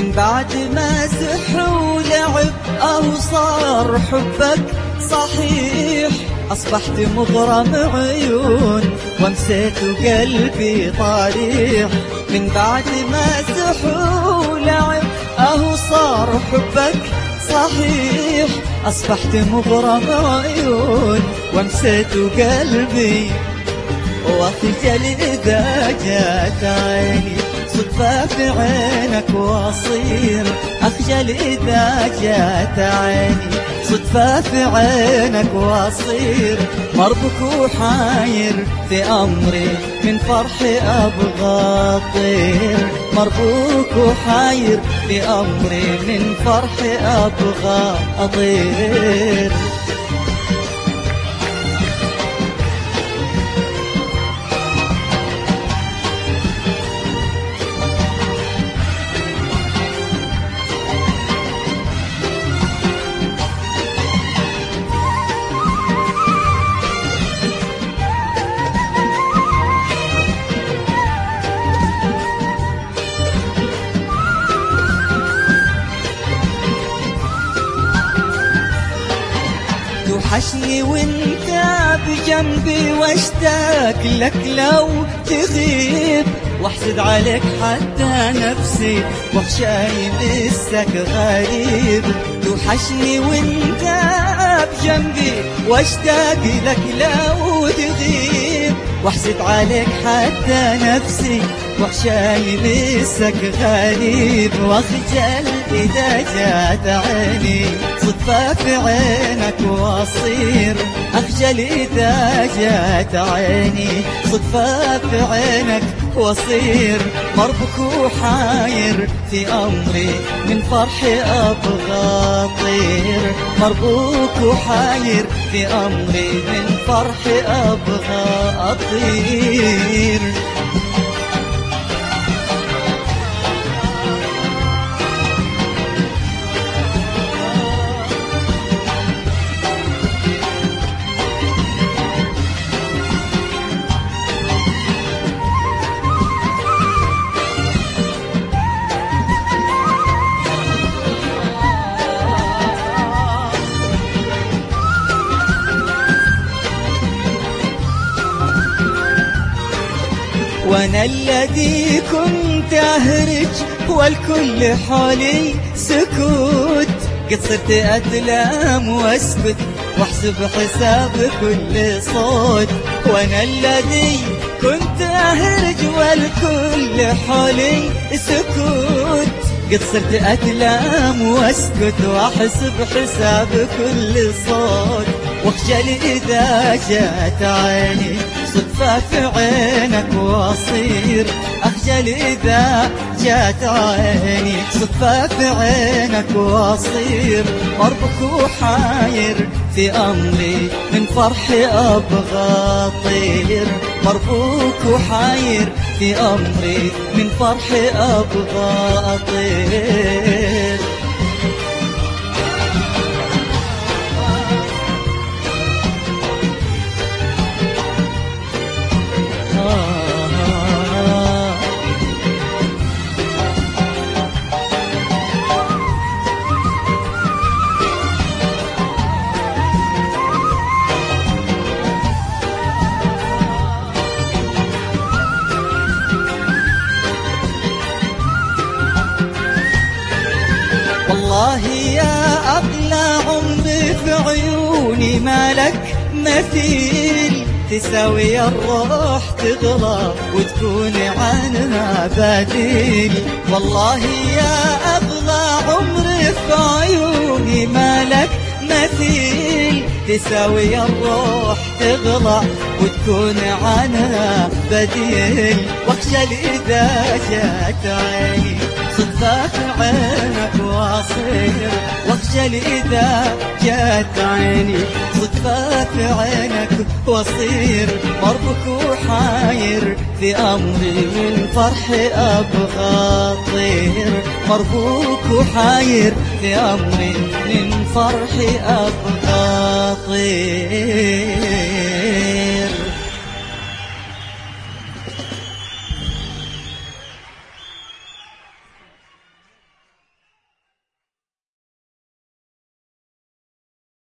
من بعد ما سحر ولعب صار حبك صحيح. أصبحت مغرم عيون وامسيت وقلبي طريح. من بعد ما سحر ولعب صار حبك صحيح. أصبحت مغرم عيون وامسيت وقلبي وأخجل إذا جات عيني صدفة في عينك وأصير. أخجل إذا جات عيني صدفة في عينك وأصير. مربوك وحاير في أمري من فرحي أبغى أطير. مربوك وحاير في أمري من فرحي أبغى أطير. توحشني وانت بجنبي واشتاق لك لو تغيب. واحسد عليك حتى نفسي واخشاي مسك غريب. توحشني وانت بجنبي واشتاق لك لو تغيب. واحسد عليك حتى نفسي واخشاي مسك غريب. واخجل إذا جات عيني صدفة في عينك وأصير. أخجل إذا جات عيني صدفة في عينك وأصير. مربوك وحاير في أمري من فرحي أبغى أطير. مربوك وحاير في أمري من فرحي أبغى أطير. وانا الذي كنت اهرج والكل حولي سكوت. قد صرت اتلام واسكت واحسب حساب كل صوت. وانا الذي كنت اهرج والكل حولي سكوت. قد صرت اتلام واسكت واحسب حساب كل صوت. واخجل اذا جات عيني صدفة في عينك وأصير. أخجل إذا جات عيني صدفة في عينك وأصير. مربوك وحاير في أمري من فرحي أبغى أطير. مربوك وحاير في أمري من فرحي أبغى أطير. والله يا أغلى عمري في عيوني مالك مثيل. تساوي الروح تغلى وتكون عنها بديل. والله يا أغلى عمري في عيوني مالك مثيل. تساوي الروح تغلى وتكون عنها بديل. واخجل إذا جات عيني صدفة في عينك وأصير. واخجل إذا جات عيني صدفة في عينك وأصير. مربوك وحاير في أمري من فرحي أبغى أطير. مربوك وحاير في أمري من فرحي أبغى أطير.